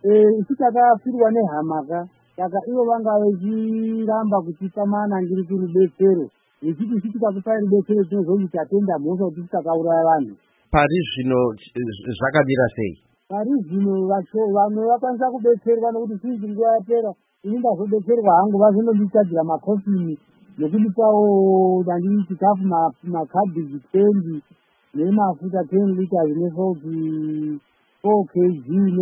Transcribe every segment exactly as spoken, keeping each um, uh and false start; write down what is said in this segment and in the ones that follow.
eh isikakafirwa nehamaka saka ivo vanga vechiramba kuchipa mana ngiri kurubetsero ichiti ichitikakupai rubetsero tinozoti tatenda mhosva kuti tisakauraya vanhu. Pari zvino zvakadira sei? Pari zvino vamwe vakwanisa kubetserwa nokuti sinzi nguva yapera ini ndazobetserwa hangu vazononditadzira makofini nekudipawo dandii chikafu makhabhiji twendi nemafuta ten liters nesolti four kilograms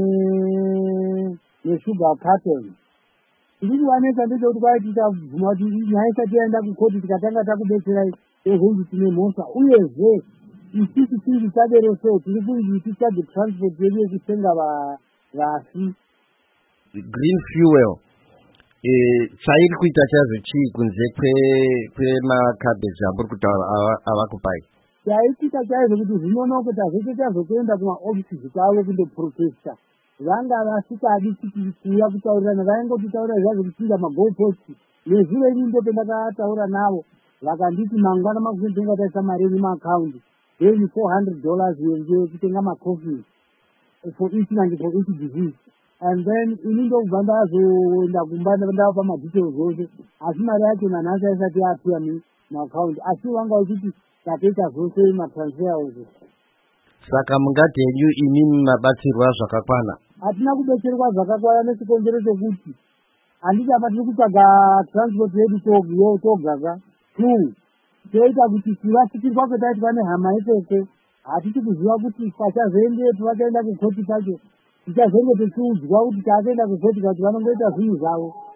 neshuga carton. Ndiri wanesa ndito kuti kwai titabvuma kuti nyaya isati yaenda kukoti tikatanga takubetserai ezonzi tine mhosva uyezve isisi tingi tadereso tiri kunzi tichade transport yedu yekutenga vasi. Green fuel chairi kuita chazvo chii kunze kwemakhabheji amburi kutaura avakupai? Chaitika chaizvo kuti zvinonoko tazvese tazotoenda kumaofisi kwavo kundoprotesta vanga vasikadi kuti kuuya kutaurirana vaingotitaurira zvazvo kuchinga magoposti nezuro ini ndo pendakataura navo vakanditi mangwana makutenga taisa mari yedu maakaundi then four hundred dollars yenje kutenga macoffee for each and for each disease and then ini ndobva ndazoenda kumba ndava pamadetails ose asi mari yacho nanhasi aisati yapia maakaundi asi vanga uchiti tatoita zvose matransfer ose. Saka mungati henyu imimi mabatsirwa zvakakwana? Hatina kubetserwa zvakakwana nesikonzero chekuti handichabva tiri kutsvaga transport yedu togaga two toita kuti tivasikirwa kwetaitwa nehama ikoko hatisi kuziva kuti pachazoendepo vachaenda kukoti pacho tichazenge tichiudzwa kuti takaenda kukoti kuti vanongoita zvinhu zvavo